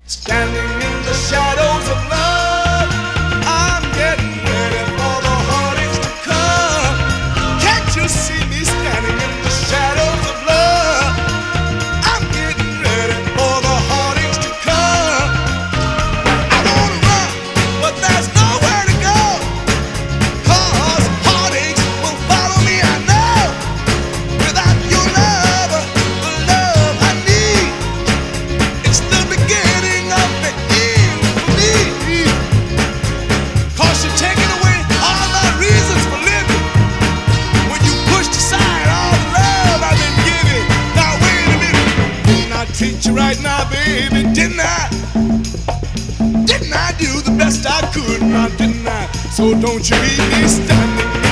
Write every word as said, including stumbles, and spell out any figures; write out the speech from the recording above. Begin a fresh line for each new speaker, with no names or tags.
Standing in the shadows of love, I'm getting ready for the heartaches to come. Can't you see me standing in the shadows of love? I'm getting ready for the heartaches to come. I wanna run, but there's nowhere to go. 'Cause heartaches will follow me, I know. Without your love, the love I need, it's the beginning of the end for me. 'Cause you're taking away all my reasons for living when you pushed aside all the love I've been giving. Now wait a minute, didn't I treat you right now, baby? Didn't I? Didn't I do the best I could now, didn't I? So don't you leave me standing